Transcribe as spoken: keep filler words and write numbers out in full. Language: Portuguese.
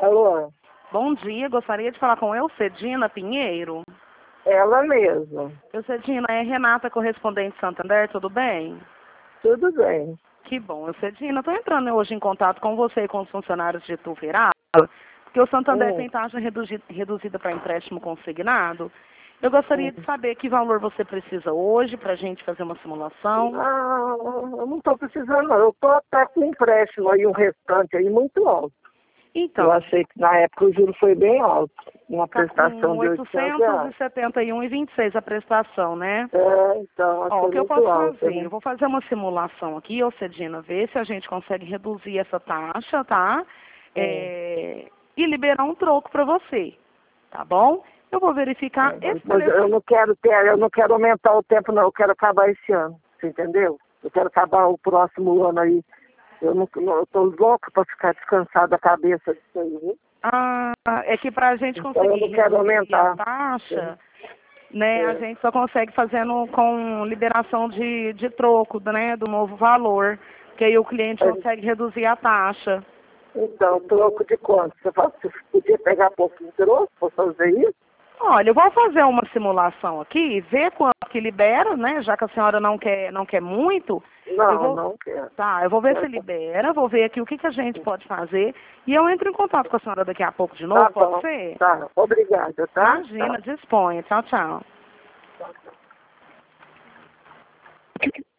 Alô? Bom dia, gostaria de falar com Eucedina Pinheiro. Ela mesma. Eucedina, é Renata, correspondente Santander, tudo bem? Tudo bem. Que bom, Eucedina. Estou entrando hoje em contato com você e com os funcionários de Tuverá, porque o Santander Hum. tem taxa reduzi- reduzida para empréstimo consignado. Eu gostaria Hum. de saber que valor você precisa hoje para a gente fazer uma simulação. Ah, eu não estou precisando, não. Eu estou até com um empréstimo aí, um restante aí muito alto. Então, Eu achei que na época o juro foi bem alto. Uma está prestação com de oitocentos reais. oitocentos e setenta e um reais e vinte e seis a prestação, né? É, então, Ó, o achei que eu muito posso alto, fazer? né? Eu vou fazer uma simulação aqui, Eucedina, ver se a gente consegue reduzir essa taxa, tá? Hum. É, e liberar um troco para você, tá bom? Eu vou verificar É, esse mas preço. eu não quero ter, eu não quero aumentar o tempo, não. Eu quero acabar esse ano. Você entendeu? Eu quero acabar o próximo ano aí. Eu não, não eu tô louca para ficar descansada a cabeça disso aí, viu? Ah, é que para a gente Então eu conseguir não quero reduzir a aumentar. taxa, né, É. a gente só consegue fazendo com liberação de, de troco, né, do novo valor, que aí o cliente É. consegue reduzir a taxa. Então, troco de quanto? Você fala, você podia pegar pouquinho de troco para fazer isso? Olha, eu vou fazer uma simulação aqui, ver quanto que libera, né? Já que a senhora não quer, não quer muito, eu Não, vou, não quero. tá, eu vou ver se Quero. libera, vou ver aqui o que, que a gente pode fazer e eu entro em contato com a senhora daqui a pouco de Tá novo, pode bom. ser? Tá. Obrigada, tá? Imagina, Tá. disponha. Tchau, tchau. Tá.